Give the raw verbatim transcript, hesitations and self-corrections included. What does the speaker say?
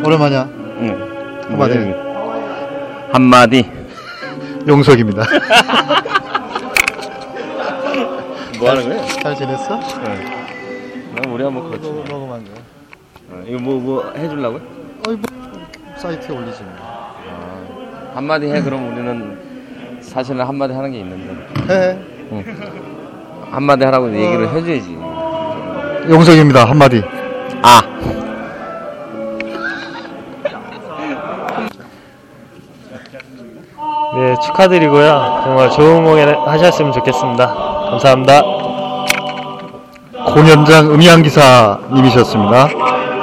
오랜만이야. 응. 한마디. 한마디. 용석입니다. 뭐 하는 거야? 잘 지냈어? 응. 난 우리가 뭐 그렇지. 뭐 먹으면 안 돼. 어, 이거 뭐, 뭐 해주려고요? 어이, 뭐, 사이트에 올리지 뭐. 아, 한마디 해. 그럼 우리는 사실은 한마디 하는 게 있는데. 해. 응. 한마디 하라고 얘기를 어. 해줘야지. 용석입니다. 한마디. 아. 네, 축하드리고요. 정말 좋은 공연 하셨으면 좋겠습니다. 감사합니다. 공연장 음향기사님이셨습니다.